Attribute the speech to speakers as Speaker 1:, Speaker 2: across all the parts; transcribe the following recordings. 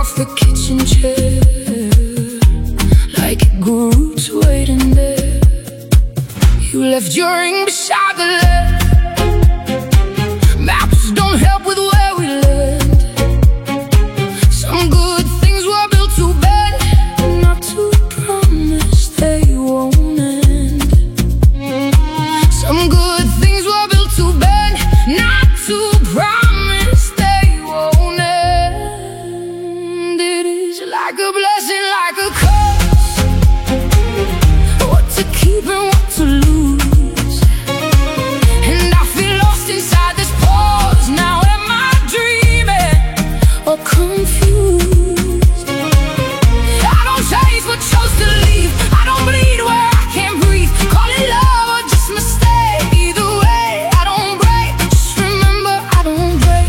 Speaker 1: off the kitchen chair, like it grew roots waiting there. You left your ring beside the lake. Maps don't help with where we land. Some good things were built to bend, not to promise they won't end. Some good things were built to bend, not to promise they won't end. It is like a blessing, like a curse, what to keep and what to lose. And I feel lost inside this pause. Now am I dreaming or confused? I don't chase what chose to leave. I don't bleed where I can't breathe. Call it love or just mistake. Either way, I don't break. Just remember I don't break.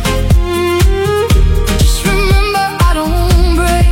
Speaker 1: Just remember I don't break.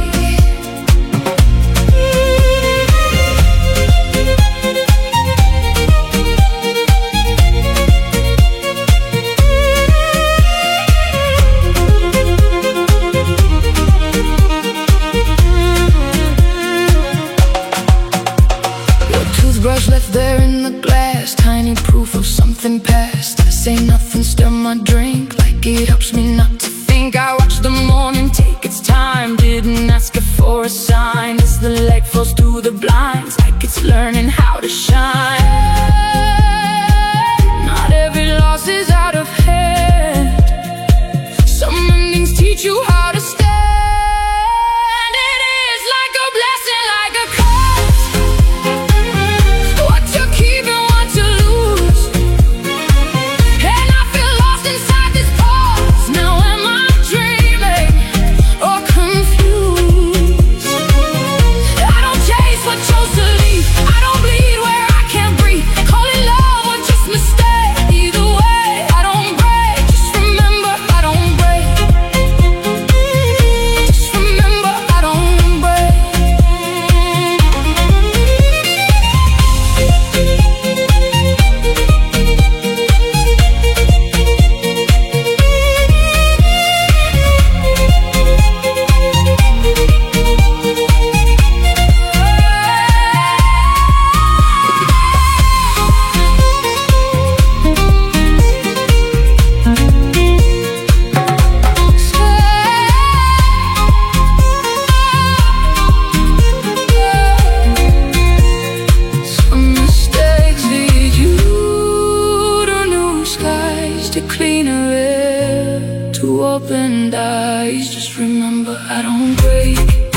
Speaker 1: Your toothbrush left there in the glass, tiny proof of something past. Say nothing, stir my drink like it helps me not to think. I watch the morning take its time, didn't ask it for a sign. As the light falls through the blinds, like it's learning how to shine. Not every loss is out of hand. Some endings teach you how to stand. It is like a blessing, like a curse, what you keep and what you lose. And I feel lost inside this pause. Now am I dreaming or confused? I don't chase what chose to leave. I don't bleed where I can't breathe. Call it love or just mistake. Either way, I don't break. Just remember I don't break. Just remember I don't break. Some mistakes lead you to new skies, to cleaner air, to opened eyes. Just remember I don't break.